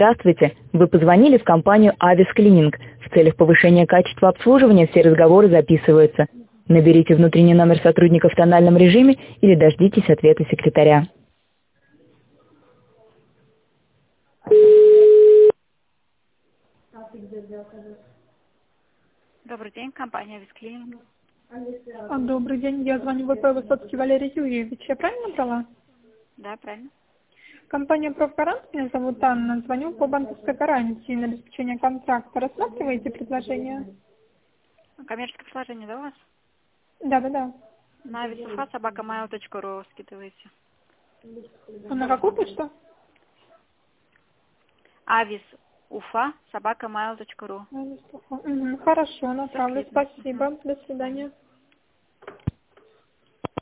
Здравствуйте! Вы позвонили в компанию «Авис Клининг». В целях повышения качества обслуживания все разговоры записываются. Наберите внутренний номер сотрудника в тональном режиме или дождитесь ответа секретаря. Добрый день, компания «Висклининг». Добрый день, я звоню ВП Высоцкий Валерий Юрьевич. Я правильно набрала? Да, правильно. Компания «Профгарант», меня зовут Анна. Звоню по банковской гарантии на обеспечение контракта. Рассматриваете предложение? Коммерческое предложение, да, у вас? Да. На avisufa@mail.ru скидываете. На какую почту? avisufa@mail.ru. Хорошо, направлю. Спасибо. До свидания.